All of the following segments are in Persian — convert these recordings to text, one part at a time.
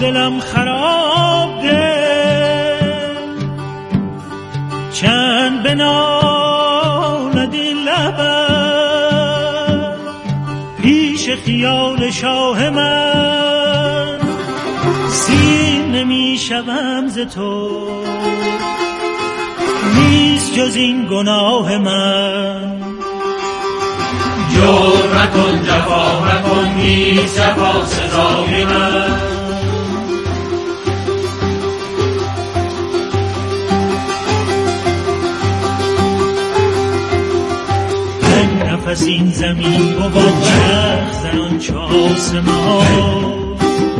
دلم خراب ده، چند بنالدی لبم پیش خیال شاه من، سیر نمی شوم ز تو، نیست جز این گناه من. جور مکن جفا مکن، نیست جفا سزای من. نفس این زمین بود چرخ زنان چه آسمان،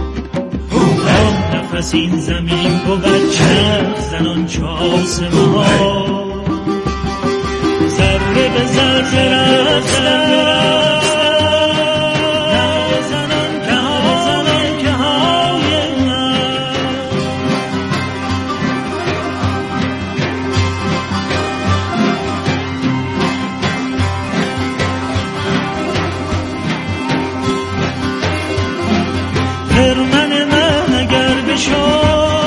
نفس این زمین بود چرخ زنان چه آسمان، ذره به ذره رفتن زنان که های من. خرمن من اگر بشو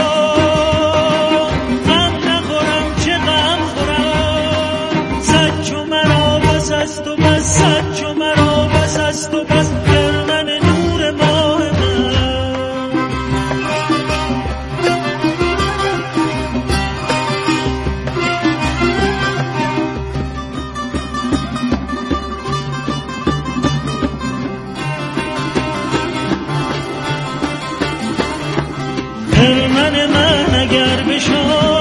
تو بس خرمن نور ماه من. خرمن من اگر بشو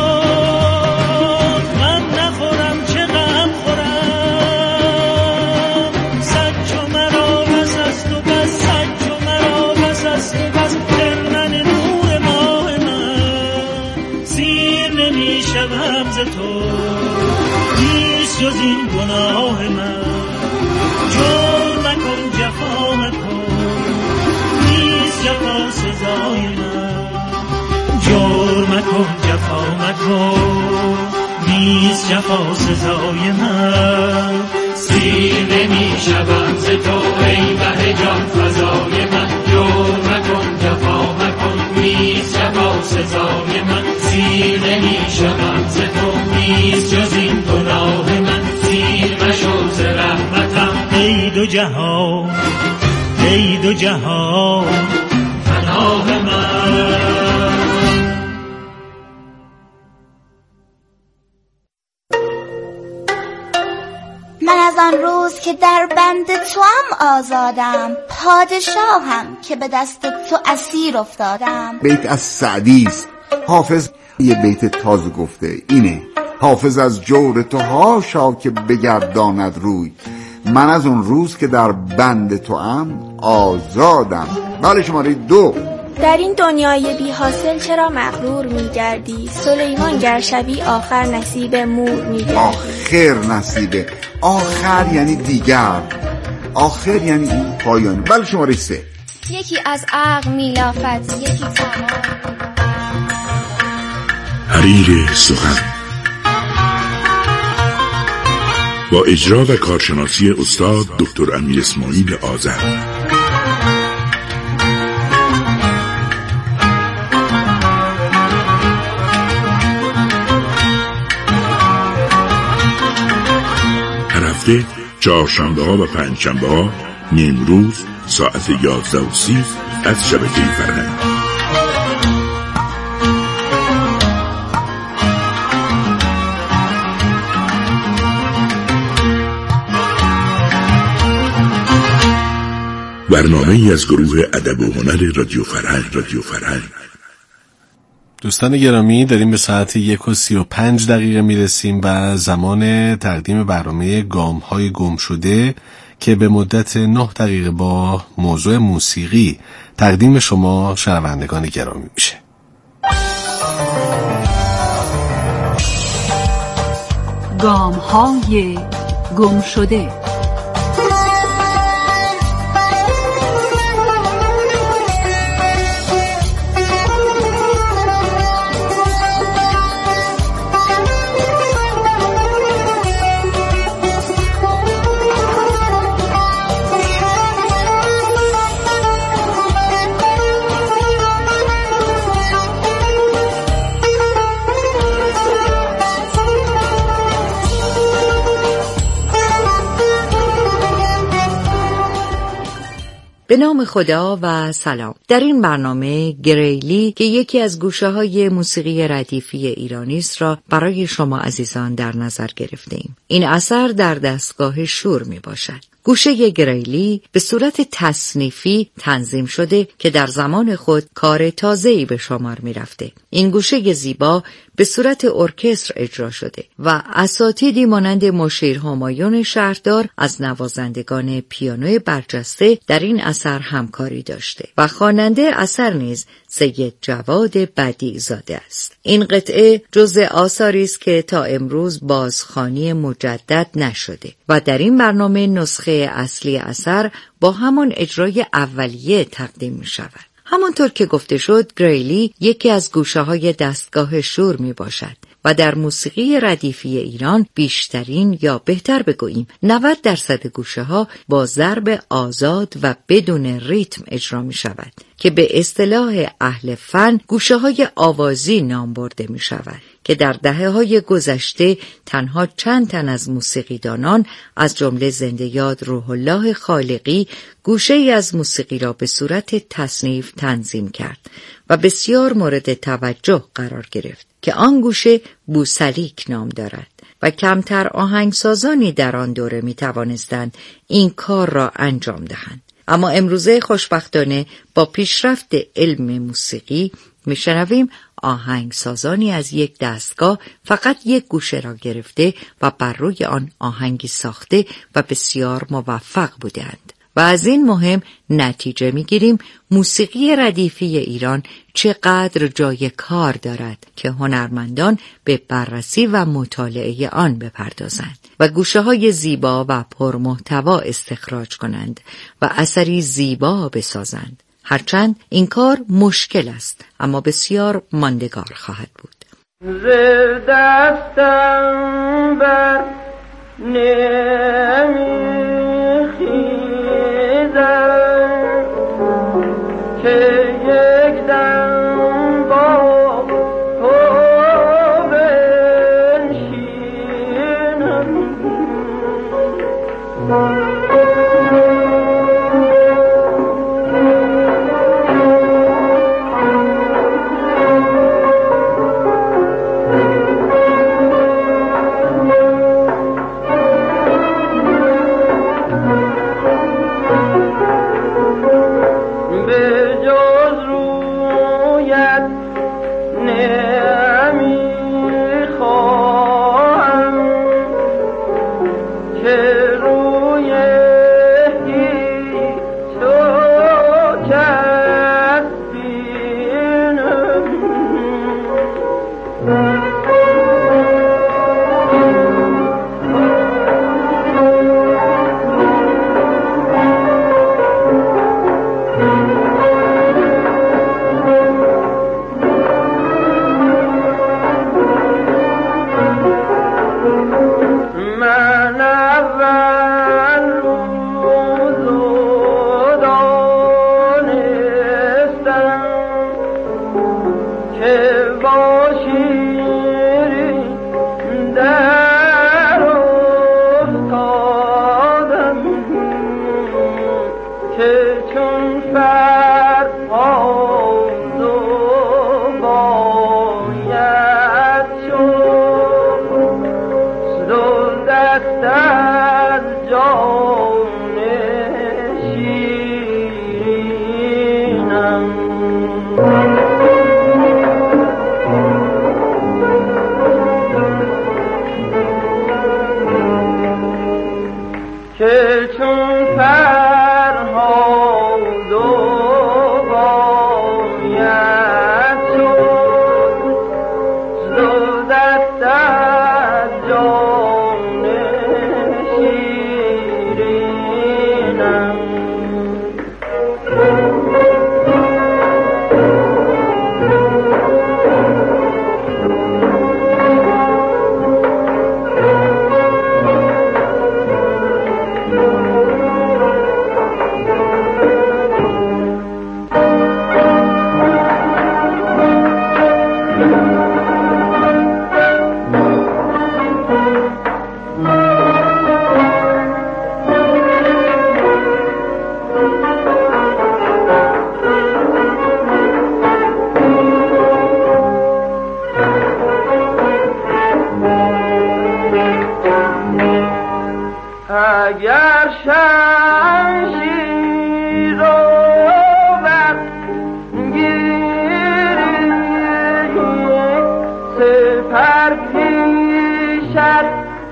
تو، نیست جز این گناه من. جور مکن جفا مکن، نیست جفا سزای من. جور مکن جفا مکن، نیست جفا سزای من. سیر نمی شوم ز تو ای مه جان فزای من. جور مکن جفا مکن، نیست جفا سزای من. سیر نمی شوم ز تو، نیست جز این گناه من. سیر مشو ز رحمتم ای دو جهان، ای دو جهان پناه من. من از آن روز که در بند توام آزادم، پادشاهم که به دست تو اسیر افتادم. بیت از سعدی است. حافظ یه بیت تازه گفته اینه: حافظ از جور تو هاشا که بگرداند روی، من از اون روز که در بند توام آزادم. بله شماره 2. در این دنیای بی حاصل چرا مغرور می‌گردی؟ سلیمان گر شبی آخر نصیب مور می‌گردی. آخر نصیبه، آخر یعنی دیگر، آخر یعنی این پایان. بله شماره 3. یکی از عقل میلافت، یکی تمام. حریر سخن با اجرا و کارشناسی استاد دکتر امیر اسماعیل آذر. هر هفته چهارشنبه‌ها و پنجشنبه‌ها نیمروز ساعت 11:30 از شبکه فرهنگ. برنامه‌ای از گروه ادب و هنر رادیو فرهنگ. دوستان گرامی، داریم به ساعت 1:35 میرسیم و زمان تقدیم برنامه گام‌های گم شده که به مدت 9 دقیقه با موضوع موسیقی تقدیم شما شنوندگان گرامی میشه. گام‌های گم شده. به نام خدا و سلام. در این برنامه گریلی که یکی از گوشه‌های موسیقی ردیفی ایرانی است را برای شما عزیزان در نظر گرفتیم. این اثر در دستگاه شور می باشد. گوشه گریلی به صورت تصنیفی تنظیم شده که در زمان خود کار تازه‌ای به شمار می رفته. این گوشه زیبا به صورت ارکستر اجرا شده و اساتیدی مانند مشیر همایون شهردار از نوازندگان پیانوی برجسته در این اثر همکاری داشته و خواننده اثر نیز سید جواد بدیع زاده است. این قطعه جزء آثاری است که تا امروز بازخوانی مجدد نشده و در این برنامه نسخه اصلی اثر با همان اجرای اولیه تقدیم می شود. همانطور که گفته شد، گریلی یکی از گوشه‌های دستگاه شور می باشد و در موسیقی ردیفی ایران بیشترین یا بهتر بگوییم 90% گوشه‌ها با ضرب آزاد و بدون ریتم اجرا می شود که به اصطلاح اهل فن گوشه‌های آوازی نام برده می شود که در دهه‌های گذشته تنها چند تن از موسیقیدانان از جمله زنده یاد روح الله خالقی گوشه‌ای از موسیقی را به صورت تصنیف تنظیم کرد و بسیار مورد توجه قرار گرفت که آن گوشه بوسلیک نام دارد و کمتر آهنگسازانی در آن دوره می توانستند این کار را انجام دهند. اما امروزه خوشبختانه با پیشرفت علم موسیقی میشنویم آهنگسازانی از یک دستگاه فقط یک گوشه را گرفته و بر روی آن آهنگی ساخته و بسیار موفق بودند. و از این مهم نتیجه میگیریم موسیقی ردیفی ایران چقدر جای کار دارد که هنرمندان به بررسی و مطالعه آن بپردازند و گوشه‌های زیبا و پرمحتوا استخراج کنند و اثری زیبا بسازند. هرچند این کار مشکل است اما بسیار ماندگار خواهد بود. دستم بر نمیخیزم که یک دم با تو بنشینم. شمشیر و برگیری سپر پیشت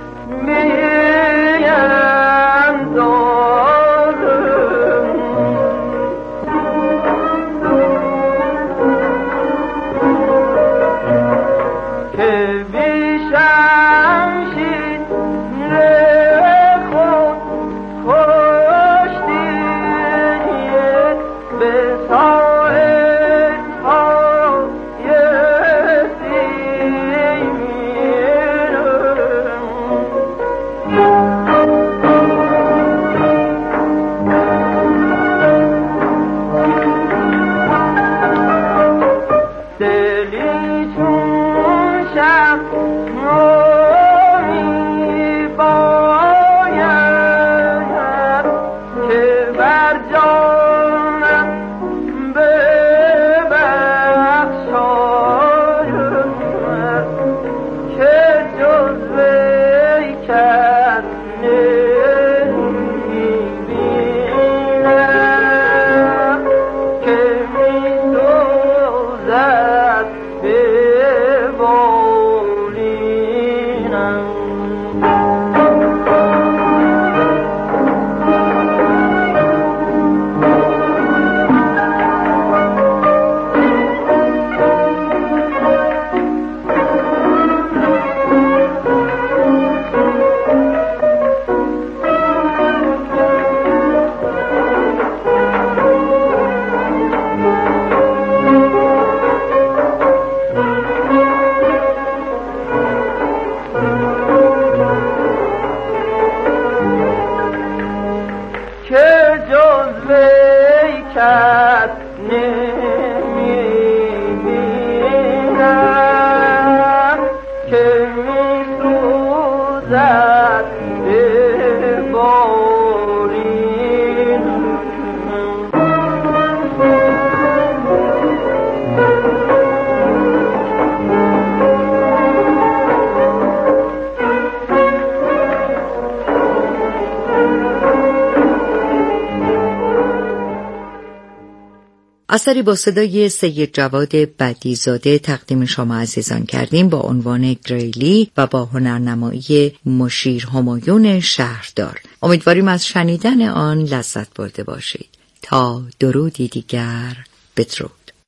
اثری با صدای سید جواد بدیع‌زاده تقدیم شما عزیزان کردیم با عنوان گریلی و با هنرنمایی مشیر همایون شهردار. امیدواریم از شنیدن آن لذت برده باشید. تا درودی دیگر، بدرود.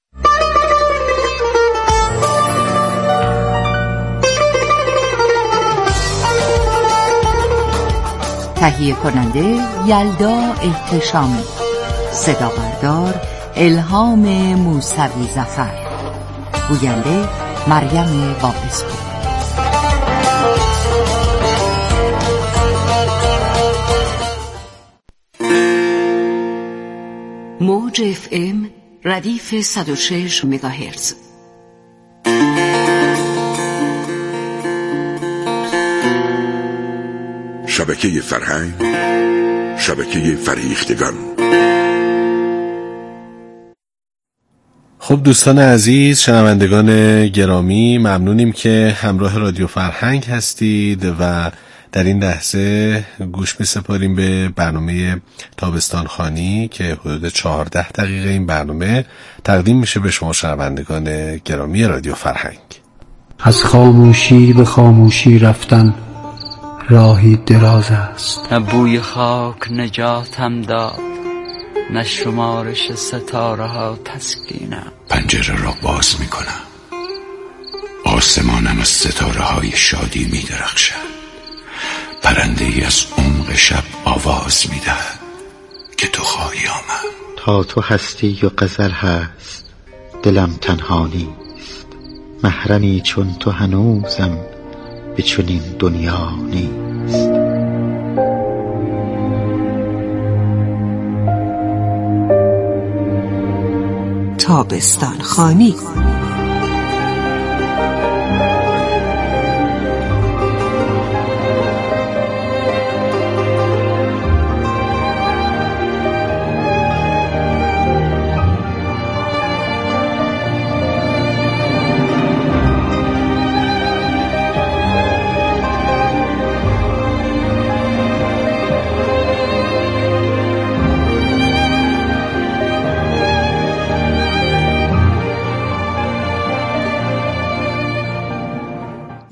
تهیه کننده یلدا احتشامی، صدا بردار الهام موسوی ظفر، گوینده مریم واعظپور. موج FM ردیف 106 مگاهرتز. شبکه فرهنگ، شبکه فریختگان. خب دوستان عزیز، شنوندگان گرامی، ممنونیم که همراه رادیو فرهنگ هستید و در این لحظه گوش می‌سپاریم به برنامه تابستان خوانی که حدود 14 دقیقه این برنامه تقدیم میشه به شما شنوندگان گرامی رادیو فرهنگ. از خاموشی به خاموشی رفتن راهی دراز است. نه بوی خاک نجاتم داد، نه شمارش ستاره ها تسکینم. پنجره را باز می کنم، آسمانم از ستاره های شادی می درخشد. پرنده ای از عمق شب آواز می دهد که تو خواهی آمد. تا تو هستی و غزل هست دلم تنها نیست، محرمی چون تو هنوزم به چنین دنیا نیست. تابستان خوانی.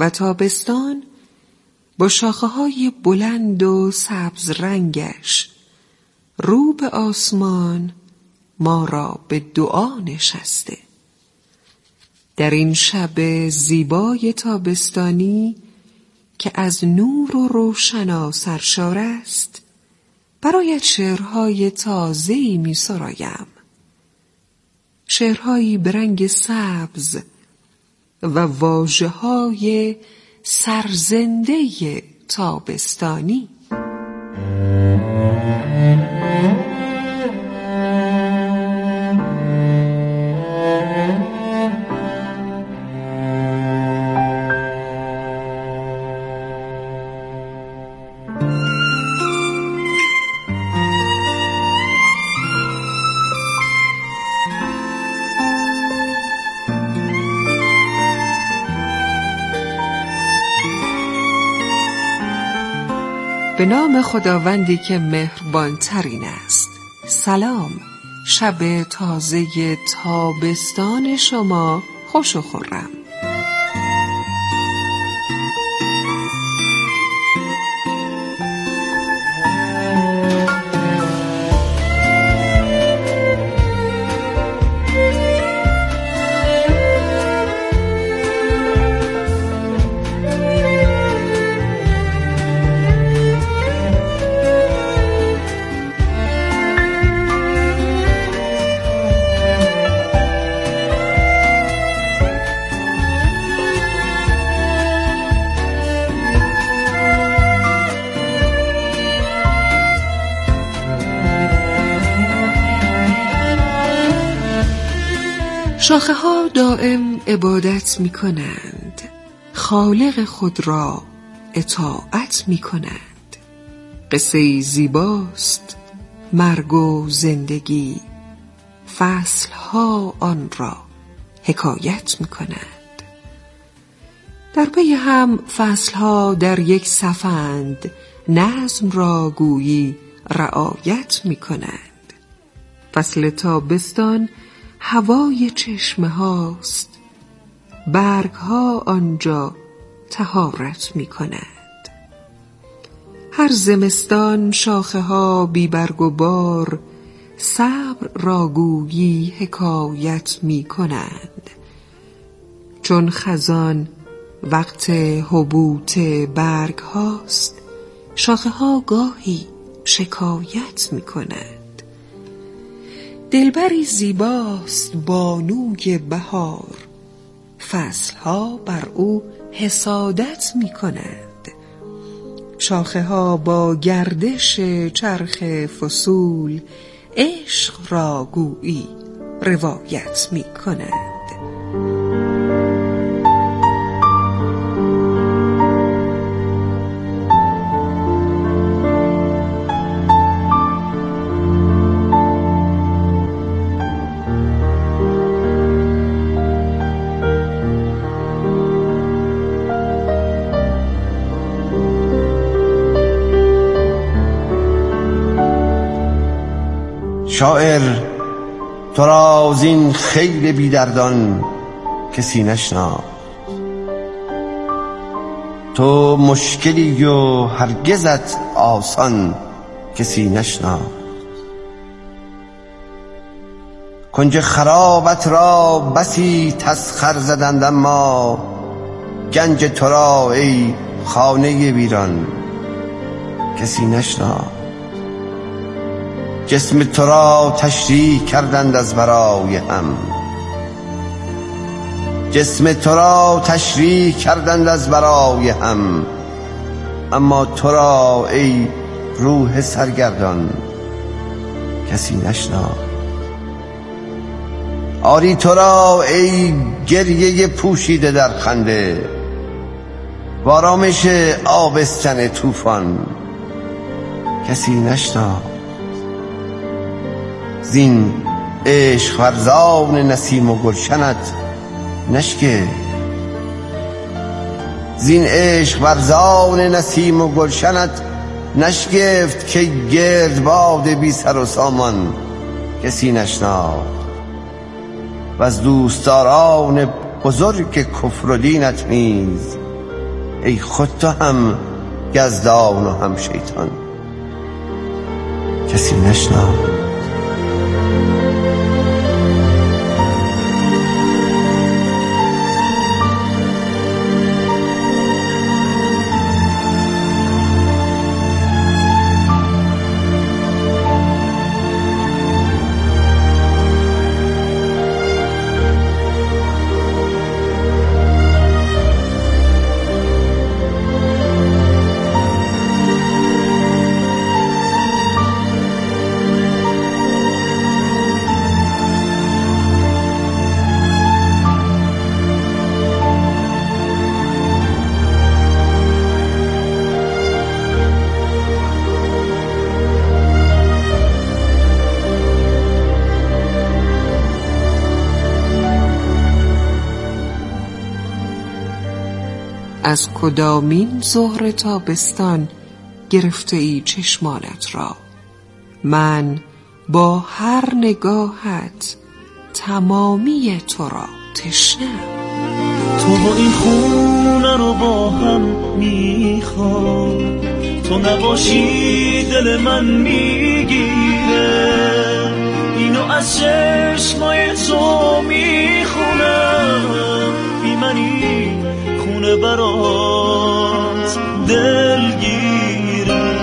و تابستان با شاخه‌های بلند و سبز رنگش رو به آسمان ما را به دعا نشسته. در این شب زیبای تابستانی که از نور و روشنا سرشار است، برایت شعرهای تازه‌ای می سرایم. شعرهایی به رنگ سبز و واژه‌های سرزنده تابستانی. به نام خداوندی که مهربان ترین است. سلام، شب تازه تابستان شما خوش و خرم. شاخه ها دائم عبادت می کنند، خالق خود را اطاعت می کنند. قصه زیباست مرگ و زندگی، فصل ها آن را حکایت می کنند. در پی هم فصل ها در یک صفند، نظم را گویی رعایت می کنند. فصل تابستان هوای چشمه هاست، برگ ها آنجا طهارت می کنند. هر زمستان شاخه ها بی برگ و بار، صبر را گویی حکایت می کنند. چون خزان وقت حبوط برگ هاست، شاخه ها گاهی شکایت می کنند. دلبری زیباست بانوی بهار، فصلها بر او حسادت می کنند. شاخه ها با گردش چرخ فصول، عشق را گویی روایت می کنند. شاعر تو را از این خیل بیدردان کسی نشناخت. تو مشکلی و هرگزت آسان کسی نشناخت. کنج خرابت را بسی تسخر زدند، اما گنج تو را ای خانه ویران کسی نشناخت. جسم تو را تشریح کردند از برای هم، جسم تو را تشریح کردند از برای هم، اما تو را ای روح سرگردان کسی نشناخت. آری تو را ای گریه پوشیده در خنده، و آرامش آبستن طوفان کسی نشناخت. زین عشق ورزان نسیم و گلشنت نشکفت، زین عشق ورزان نسیم و گلشنت نشگفت، که گردباد بی سر و سامان کسی نشناخت. و از دوستداران بزرگ کفر و دینت نیز ای خود تو هم یزدان و هم شیطان، کسی نشناخت. از کدامین ظهر تابستان گرفته ای چشمانت را؟ من با هر نگاهت تمامی تو را تشنم. تو با این خونه رو با هم میخوام، تو نباشی دل من میگیره، اینو از چشمای تو میخونم، بی منی خونه برات دلگیره.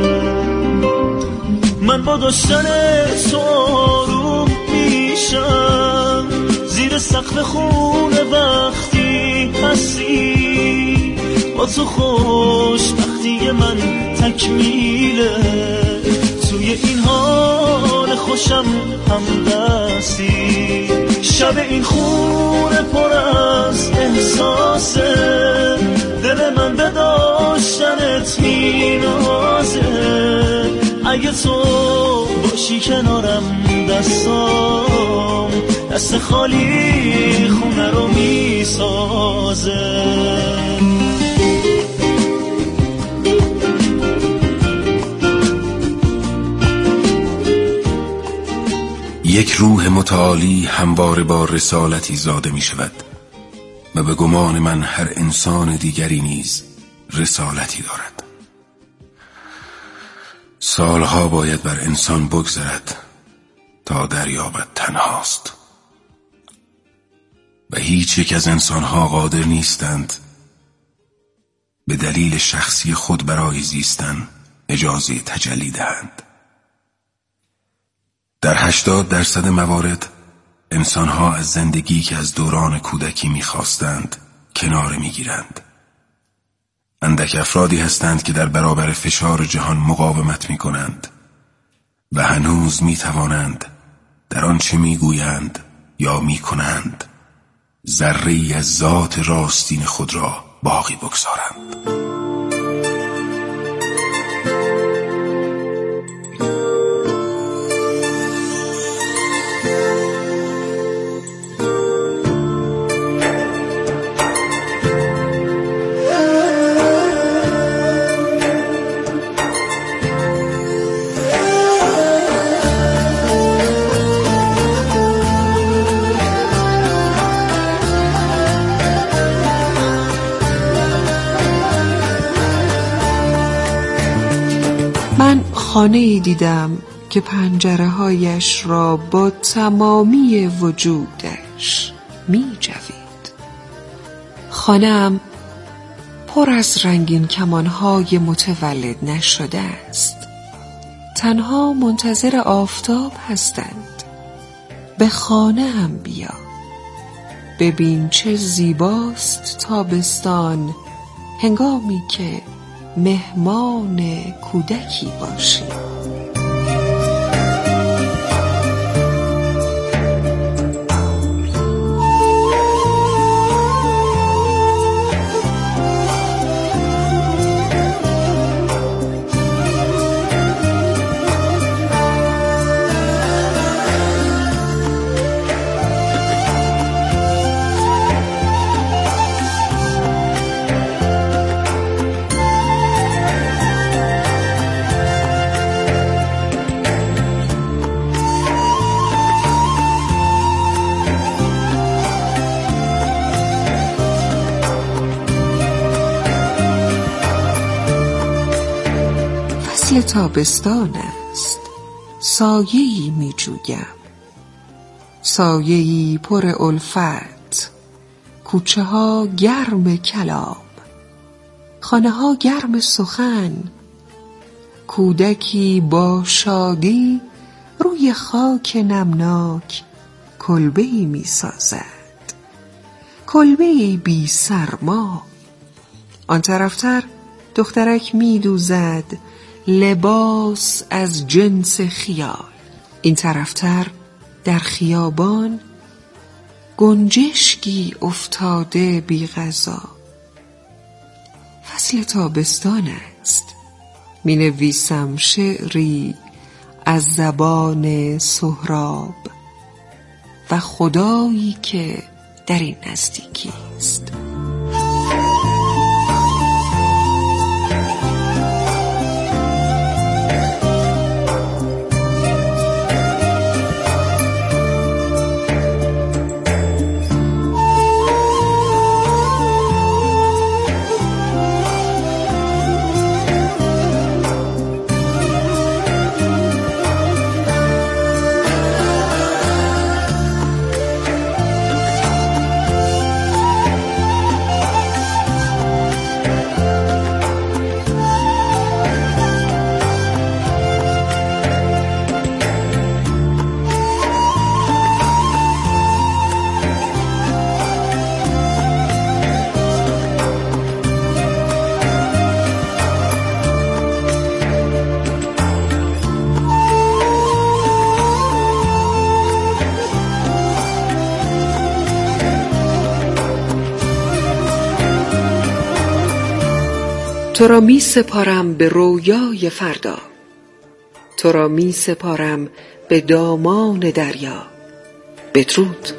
من با داشتن تو آروم میشم، زیر سقف خونه وقتی هستی، با تو خوشبختی من تکمیله، توی این حال خوشم همدستی. شب این خونه پر از احساسه، دل من به داشتنت مینازه، اگه تو باشی کنارم دستام دست خالی خونه رو میسازه. یک روح متعالی همواره با رسالتی زاده می شود و به گمان من هر انسان دیگری نیز رسالتی دارد. سالها باید بر انسان بگذرد تا دریابد تنهاست و هیچ یک از انسانها قادر نیستند به دلیل شخصی خود برای زیستن اجازه تجلی دهند. در 80% موارد انسانها از زندگی که از دوران کودکی می‌خواستند کناره می‌گیرند. اندک افرادی هستند که در برابر فشار جهان مقاومت می‌کنند و هنوز می‌توانند در آنچه می‌گویند یا می‌کنند ذره‌ای از ذات راستین خود را باقی بگذارند. من خانه‌ای دیدم که پنجره‌هایش را با تمامی وجودش می جوید. خانه‌ام پر از رنگین کمان‌های متولد نشده است. تنها منتظر آفتاب هستند. به خانه‌ام بیا، ببین چه زیباست تابستان هنگامی که مهمان کودکی باشی. فصل تابستان است، سایه‌ای می جویم، سایه‌ای پر الفت، کوچه ها گرم کلام، خانه ها گرم سخن، کودکی با شادی روی خاک نمناک کلبه‌ای می سازد، کلبه‌ای بی سرما. آن طرفتر دخترک می دوزد لباس از جنس خیال. این طرفتر در خیابان گنجشکی افتاده بی غذا. فصل تابستان است، می نویسم شعری از زبان سهراب و خدایی که در این نزدیکی است. تو را می سپارم به رویای فردا، تو را می سپارم به دامان دریا. بدرود.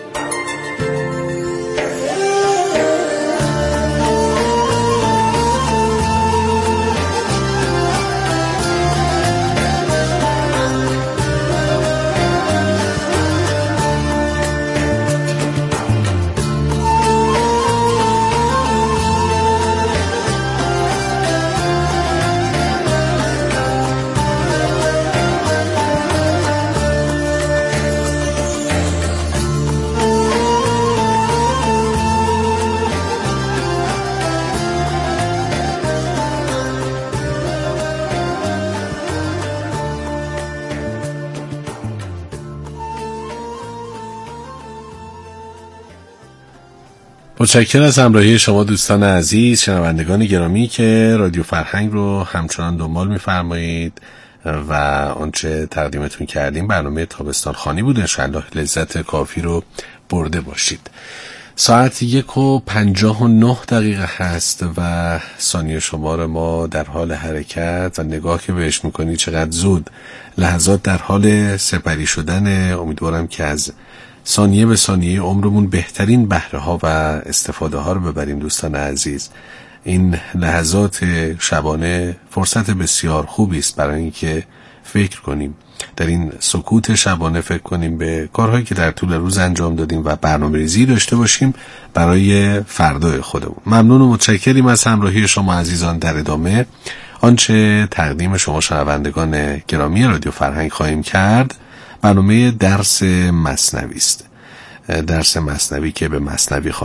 متشکرم از همراهی شما دوستان عزیز، شنوندگان گرامی که رادیو فرهنگ رو همچنان دنبال می‌فرمایید و آنچه تقدیمتون کردیم برنامه تابستان خوانی بود. انشاءالله لذت کافی رو برده باشید. ساعت 1:59 هست و ثانیه شمار ما در حال حرکت و نگاه که بهش میکنی چقدر زود لحظات در حال سپری شدن. امیدوارم که از ثانیه به ثانیه عمرمون بهترین بهره ها و استفاده ها رو ببریم. دوستان عزیز، این لحظات شبانه فرصت بسیار خوبی است برای اینکه فکر کنیم، در این سکوت شبانه فکر کنیم به کارهایی که در طول روز انجام دادیم و برنامه‌ریزی داشته باشیم برای فردای خودمون. ممنون و متشکریم از همراهی شما عزیزان. در ادامه آنچه تقدیم شما شنوندگان گرامی رادیو فرهنگ خواهیم کرد برنامه درس مثنوی است. درس مثنوی که به مثنوی